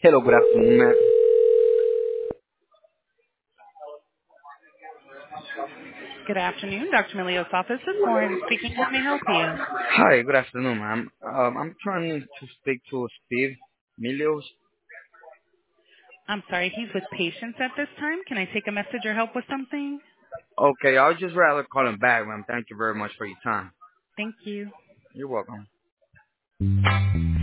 Hello, good afternoon, ma'am. Good afternoon, Dr. Milio's office. This is Lauren speaking. How may I help you? Hi, good afternoon, ma'am. I'm trying to speak to Steve Milios. I'm sorry, he's with patients at this time. Can I take a message or help with something? Okay, I'll just rather call him back, ma'am. Thank you very much for your time. Thank you. You're welcome.